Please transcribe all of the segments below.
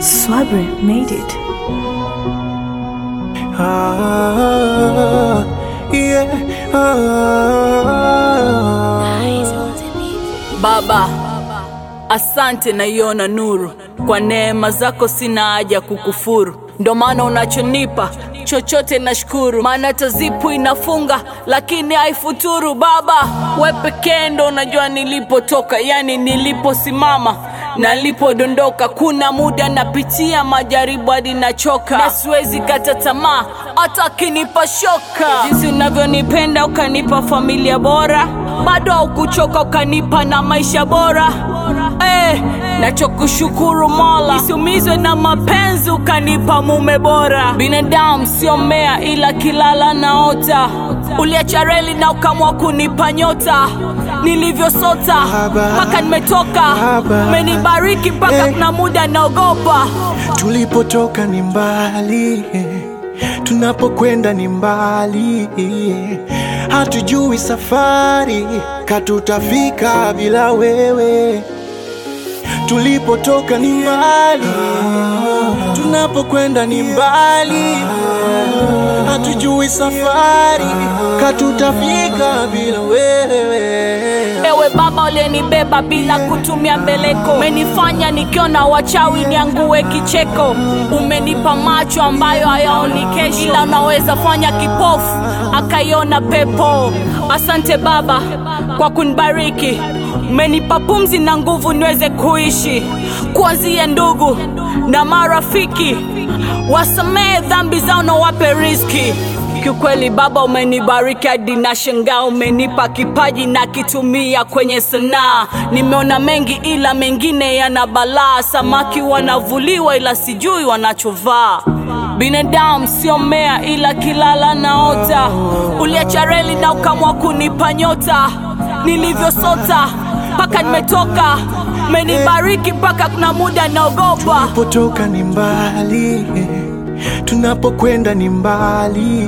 Swabri made it. Baba, asante naiona nuru. Kwa neema zako sina haja kukufuru. Ndo maana unachonipa chochote nashukuru. Maana tazipu inafunga lakini haifuturu. Baba, wewe pekee ndo unajua nilipotoka, yani niliposimama na nilipodondoka. Kuna muda napitia majaribu hadi nachoka, na siwezi kata tamaa hata kinipa shoka. Jinsi unavyonipenda ukanipa familia bora, bado haukuchoka ukanipa na maisha bora. Nachokushukuru Mola, nisiumizwe na mapenzi ukanipa mume bora. Binadamu sio mmea ila kilala naota, uliacha reli na ukamua kunipa nyota. Nilivyosota mpaka nimetoka, umenibariki mpaka kuna muda naogopa. Tulipotoka ni mbali, tunapokwenda ni mbali. Hatujui safari katutafika bila wewe. Tulipotoka ni mbali, tunapokwenda ni mbali. Hatujui safari katutafika bila wewe. Ewe Baba uliyenibeba bila kutumia mbeleko, umenifanya nikiona wachawi niangue kicheko. Umenipa macho ambayo hayaoni kesho, ila unaweza fanya kipofu akaiona pepo. Asante Baba kwa kunibariki, umenipa pumzi na nguvu niweze kuishi. Kuanzia ndugu na marafiki, wasamehe dhambi zao na wape riziki. Kiukweli Baba umenibariki hadi nashangaa, umenipa kipaji na kitumia kwenye sanaa. Nimeona mengi ila mengine yana balaa, samaki wanavuliwa ila sijui wanachovaa. Binadamu sio mmea ila kilala naota, uliacha reli na ukamua kunipa nyota. Nilivyosota mpaka nimetoka, umenibariki mpaka kuna muda naogopa. Tulipotoka ni mbali, tunapokwenda ni mbali.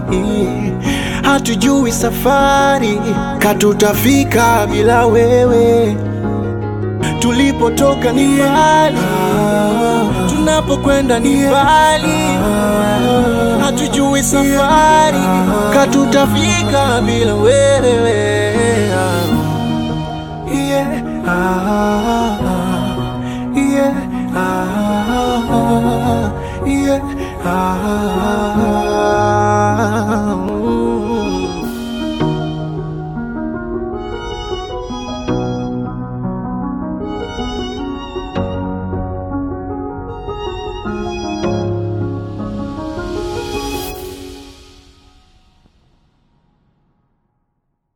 Hatujui safari katutafika bila wewe. Tulipotoka ni mbali, tunapokwenda ni mbali. Hatujui safari katutafika bila wewe.